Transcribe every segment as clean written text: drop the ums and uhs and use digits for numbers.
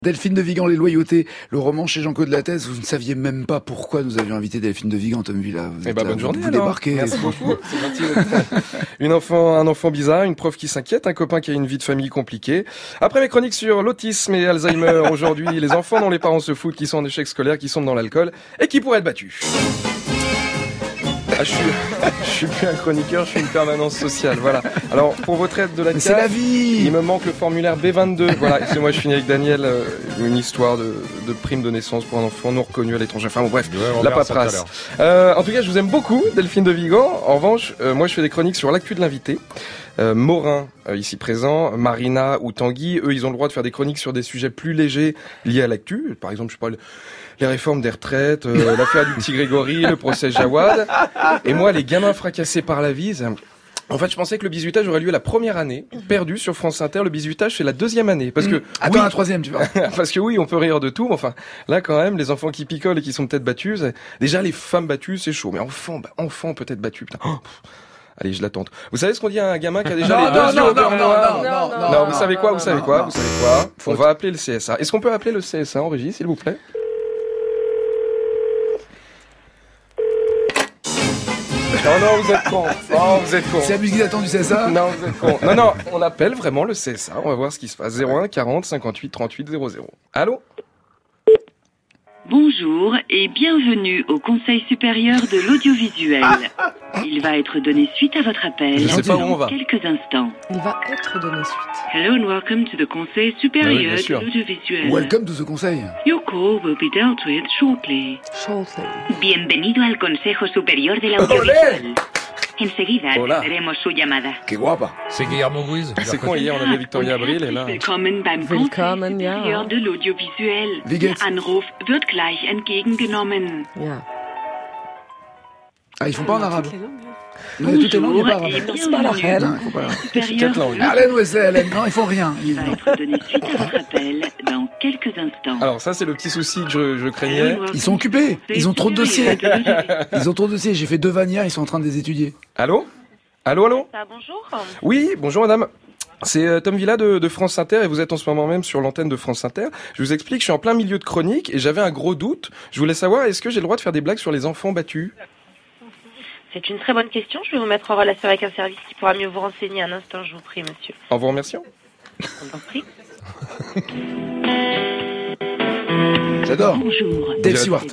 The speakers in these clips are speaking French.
Delphine de Vigan, Les Loyautés, le roman chez Jean-Claude Lattès. Vous ne saviez même pas pourquoi nous avions invité Delphine de Vigan, Tom Villa. Bonne journée. Vous débarquez. Merci beaucoup. C'est gentil. Un enfant bizarre, une prof qui s'inquiète, un copain qui a une vie de famille compliquée. Après mes chroniques sur l'autisme et Alzheimer, aujourd'hui, les enfants dont les parents se foutent, qui sont en échec scolaire, qui sont dans l'alcool et qui pourraient être battus. Je suis plus un chroniqueur, je suis une permanence sociale, voilà. Alors, pour votre aide de la CAF, c'est la vie. Il me manque le formulaire B22, voilà. Excusez-moi, je finis avec Daniel, une histoire de prime de naissance pour un enfant non reconnu à l'étranger. Enfin bon, bref, la paperasse. En tout cas, je vous aime beaucoup, Delphine de Vigan. En revanche, moi je fais des chroniques sur l'actu de l'invité. Morin, ici présent, Marina ou Tanguy, eux, ils ont le droit de faire des chroniques sur des sujets plus légers liés à l'actu. Par exemple, je sais pas, les réformes des retraites, l'affaire du petit Grégory, le procès Jawad. Et moi, les gamins fracassés par la vie, en fait, je pensais que le bisutage aurait lieu la première année, perdu sur France Inter. Le bisutage, c'est la deuxième année. Parce que, Attends, la troisième, tu vois. Parce que oui, on peut rire de tout, mais enfin, là, quand même, les enfants qui picolent et qui sont peut-être battus, déjà, les femmes battues, c'est chaud. Mais enfants peut-être battus, putain. Allez, je la tente. Vous savez ce qu'on dit à un gamin qui a déjà les deux yeux au beurre noir? Non, vous savez quoi? On va appeler le CSA. Est-ce qu'on peut appeler le CSA en régie, s'il vous plaît? Non, vous êtes con. Vous êtes con. C'est la musique d'attente du CSA? Non, vous êtes con. Non, on appelle vraiment le CSA. On va voir ce qui se passe. 01 40 58 38 00. Allô? Bonjour et bienvenue au Conseil supérieur de l'audiovisuel. Il va être donné suite à votre appel dans quelques instants. Il va être donné suite. Hello and welcome to the Conseil supérieur de l'audiovisuel. Welcome to the Conseil. Your call will be dealt with shortly. Bienvenido al Consejo Superior de l'audiovisuel. Enseguida atenderemos su llamada. Qué guapa. C'est Guillermo Guiz. C'est con, hier on avait Victoria Abril et là... Willkommen beim Conseil supérieur de l'audiovisuel. Der Anruf wird gleich entgegengenommen. Ja. Ah, ils font pas en arabe. Bonjour et C'est pas la reine. supérieur Hélène ou Hélène, non, ils font rien. Il va être donné suite à votre appel dans quelques instants. Alors ça, c'est le petit souci que je craignais. Ils sont occupés. Ils ont trop de dossiers. J'ai fait 2 vannes hier, ils sont en train de les étudier. Allô? Bonjour. Oui, bonjour madame. C'est Tom Villa de France Inter et vous êtes en ce moment même sur l'antenne de France Inter. Je vous explique, je suis en plein milieu de chronique et j'avais un gros doute. Je voulais savoir, est-ce que j'ai le droit de faire des blagues sur les enfants battus? C'est une très bonne question. Je vais vous mettre en relation avec un service qui pourra mieux vous renseigner. Un instant, je vous prie, monsieur. En vous remerciant. On t'en prie. J'adore. Bonjour. Dave Stewart.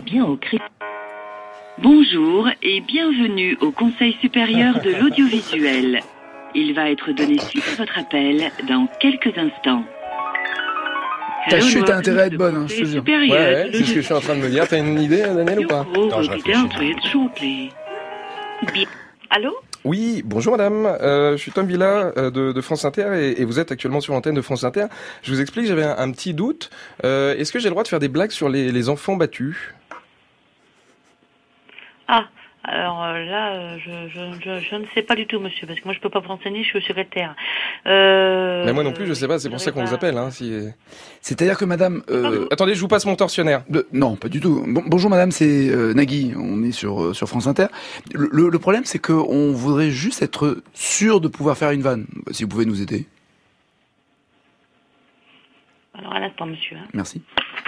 Bonjour et bienvenue au Conseil supérieur de l'audiovisuel. Il va être donné suite à votre appel dans quelques instants. Ta chute a intérêt à être bonne, je te jure. Ouais, c'est ce que je suis en train de me dire. T'as une idée, Daniel, ou pas? Non, je réfléchis. Allô? Oui, bonjour madame, je suis Tom Villa de France Inter et vous êtes actuellement sur l'antenne de France Inter. Je vous explique, j'avais un petit doute. Est-ce que j'ai le droit de faire des blagues sur les enfants battus? Alors là, je ne sais pas du tout, monsieur, parce que moi je peux pas vous renseigner, je suis au secrétaire. Mais moi non plus, je sais pas, c'est pour ça qu'on vous appelle. Hein, C'est-à-dire que madame... Attendez, je vous passe mon tortionnaire. Non, pas du tout. Bonjour madame, c'est Nagui, on est sur France Inter. Le problème, c'est qu'on voudrait juste être sûr de pouvoir faire une vanne. Si vous pouvez nous aider. Alors à l'instant, monsieur. Merci.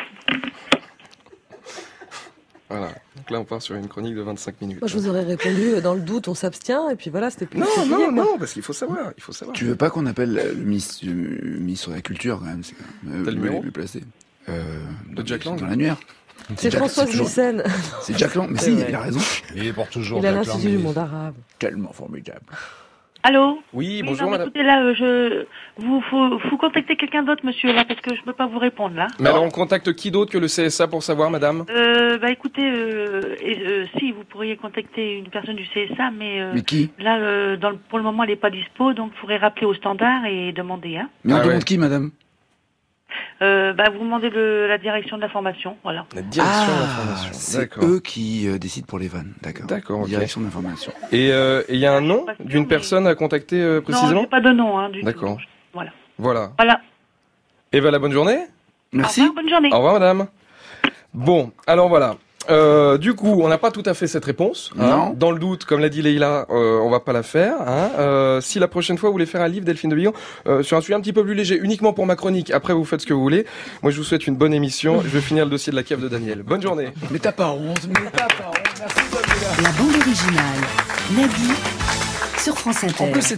Voilà, donc là on part sur une chronique de 25 minutes. Moi je vous aurais répondu, dans le doute on s'abstient, et puis voilà, c'était plus... Non, parce qu'il faut savoir, Tu veux pas qu'on appelle le ministre de la Culture, quand même, c'est quand même mieux placé. De Jack Lang dans l'annuaire. C'est Françoise Lyssen. C'est Jack Lang, mais si, il a raison. Il est pour toujours. Il a l'Institut du monde arabe. Tellement formidable. Allô? Oui, bonjour non, madame. Écoutez, là, vous contactez quelqu'un d'autre, monsieur, là, parce que je peux pas vous répondre, là. Mais alors on contacte qui d'autre que le CSA pour savoir, madame? Écoutez, si, vous pourriez contacter une personne du CSA, mais qui? là, pour le moment, elle est pas dispo, donc vous pourrez rappeler au standard et demander, hein. Mais on demande qui, madame? Vous demandez la direction de l'information, voilà. La direction de l'information. C'est eux qui décident pour les vannes, d'accord. D'accord, ok. Direction de l'information. Et il y a un nom d'une personne à contacter précisément? Non, j'ai pas de nom, hein, du tout. D'accord. Voilà. Et la bonne journée. Merci. Au revoir, bonne journée. Au revoir madame. Bon, alors voilà. Du coup, on n'a pas tout à fait cette réponse. Non. Dans le doute, comme l'a dit Leïla, on va pas la faire. Si la prochaine fois vous voulez faire un livre, Delphine de Vigan, sur un sujet un petit peu plus léger, uniquement pour ma chronique, après vous faites ce que vous voulez. Moi, je vous souhaite une bonne émission. Je vais finir le dossier de la cave de Daniel. Bonne journée. Mais t'as pas honte, merci. La bande originale, Nagui, sur France Inter. En plus,